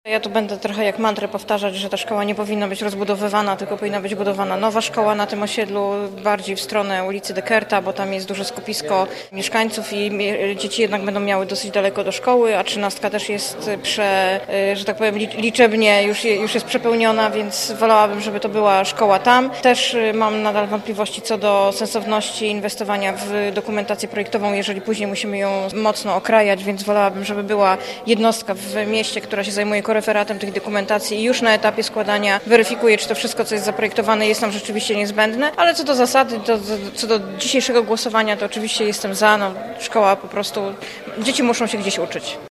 Ja tu będę trochę jak mantrę powtarzać, że ta szkoła nie powinna być rozbudowywana, tylko powinna być budowana nowa szkoła na tym osiedlu, bardziej w stronę ulicy Dekerta, bo tam jest duże skupisko mieszkańców i dzieci jednak będą miały dosyć daleko do szkoły, a 13 też jest że tak powiem, liczebnie już jest przepełniona, więc wolałabym, żeby to była szkoła tam. Też mam nadal wątpliwości co do sensowności inwestowania w dokumentację projektową, jeżeli później musimy ją mocno okrajać, więc wolałabym, żeby była jednostka w mieście, która się zajmuje referatem tych dokumentacji i już na etapie składania weryfikuje, czy to wszystko, co jest zaprojektowane, jest nam rzeczywiście niezbędne, ale co do zasady, co do dzisiejszego głosowania, to oczywiście jestem za, szkoła po prostu, dzieci muszą się gdzieś uczyć.